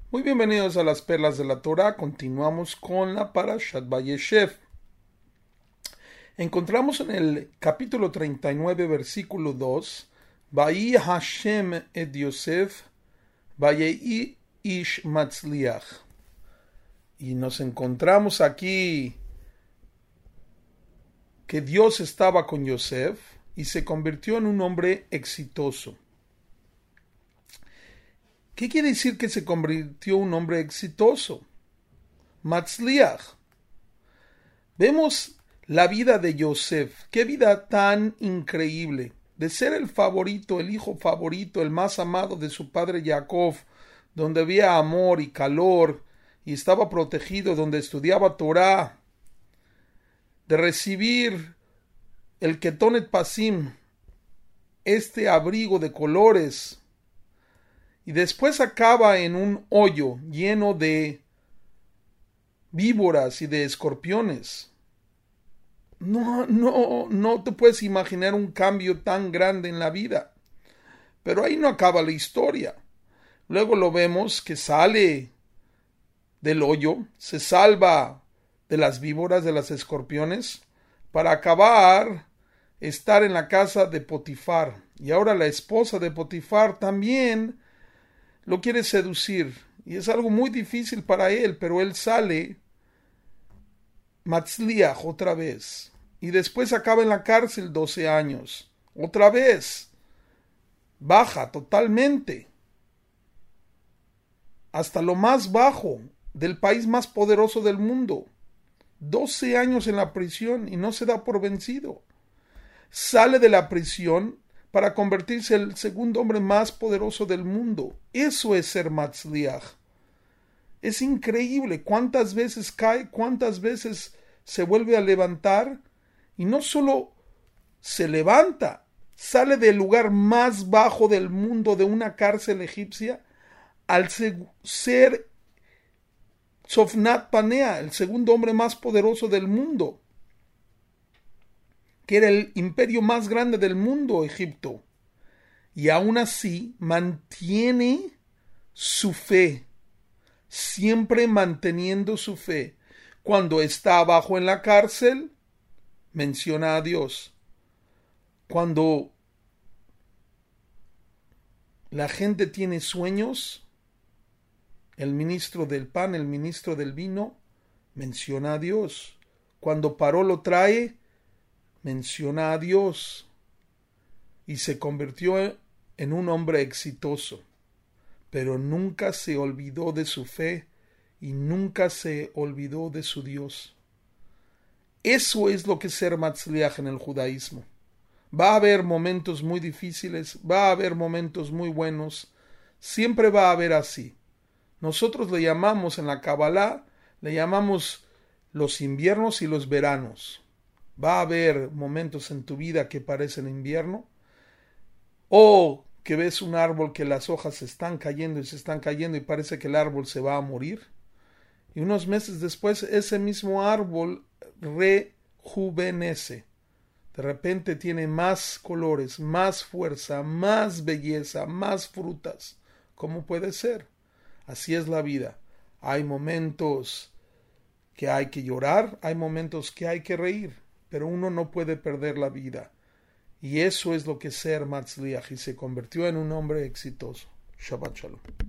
Muy bienvenidos a las Perlas de la Torah. Continuamos con la Parashat Vayeshev. Encontramos en el capítulo 39, versículo 2, Vayi Hashem et Yosef, Vayei ish matzliach. Y nos encontramos aquí que Dios estaba con Yosef y se convirtió en un hombre exitoso. ¿Qué quiere decir que se convirtió en un hombre exitoso? Matzliach. Vemos la vida de Yosef. Qué vida tan increíble. De ser el favorito, el hijo favorito, el más amado de su padre Jacob, donde había amor y calor, y estaba protegido, donde estudiaba Torah, de recibir el Ketonet Pasim, este abrigo de colores, y después acaba en un hoyo lleno de víboras y de escorpiones. No te puedes imaginar un cambio tan grande en la vida. Pero ahí no acaba la historia. Luego lo vemos que sale del hoyo, se salva de las víboras, de las escorpiones, para acabar estar en la casa de Potifar. Y ahora la esposa de Potifar también lo quiere seducir. Y es algo muy difícil para él, pero él sale Matzliach otra vez. Y después acaba en la cárcel 12 años. Otra vez. Baja totalmente. Hasta lo más bajo del país más poderoso del mundo. 12 años en la prisión y no se da por vencido. Sale de la prisión para convertirse en el segundo hombre más poderoso del mundo. Eso es ser Matzliach. Es increíble cuántas veces cae, cuántas veces se vuelve a levantar, y no solo se levanta, sale del lugar más bajo del mundo, de una cárcel egipcia, al ser Tzofnat Panea, el segundo hombre más poderoso del mundo, que era el imperio más grande del mundo, Egipto, y aún así mantiene su fe, siempre manteniendo su fe. Cuando está abajo en la cárcel, menciona a Dios. Cuando la gente tiene sueños, el ministro del pan, el ministro del vino, menciona a Dios. Cuando Paró lo trae, menciona a Dios. Y se convirtió en un hombre exitoso. Pero nunca se olvidó de su fe y nunca se olvidó de su Dios. Eso es lo que es ser Matzliach en el judaísmo. Va a haber momentos muy difíciles, va a haber momentos muy buenos, siempre va a haber así. Nosotros le llamamos en la Kabbalah, le llamamos los inviernos y los veranos. Va a haber momentos en tu vida que parecen invierno, o que ves un árbol que las hojas se están cayendo y parece que el árbol se va a morir. Y unos meses después ese mismo árbol rejuvenece. De repente tiene más colores, más fuerza, más belleza, más frutas. ¿Cómo puede ser? Así es la vida. Hay momentos que hay que llorar, hay momentos que hay que reír, pero uno no puede perder la vida. Y eso es lo que es ser Matzliach, y se convirtió en un hombre exitoso. Shabbat Shalom.